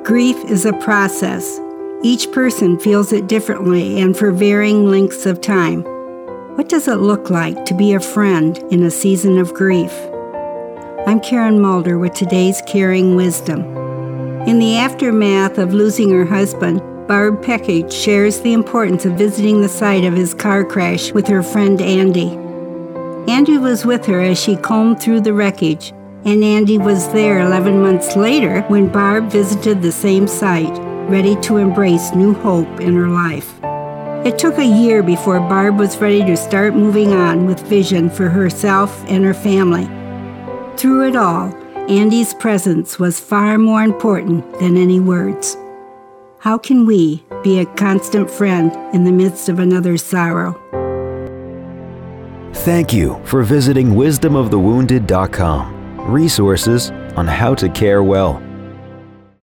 Grief is a process. Each person feels it differently and for varying lengths of time. What does it look like to be a friend in a season of grief? I'm Karen Mulder with today's Caring Wisdom. In the aftermath of losing her husband, Barb Peckage shares the importance of visiting the site of his car crash with her friend Andy. Andy was with her as she combed through the wreckage, and Andy was there 11 months later when Barb visited the same site, ready to embrace new hope in her life. It took a year before Barb was ready to start moving on with vision for herself and her family. Through it all, Andy's presence was far more important than any words. How can we be a constant friend in the midst of another's sorrow? Thank you for visiting wisdomofthewounded.com. Resources on how to care well.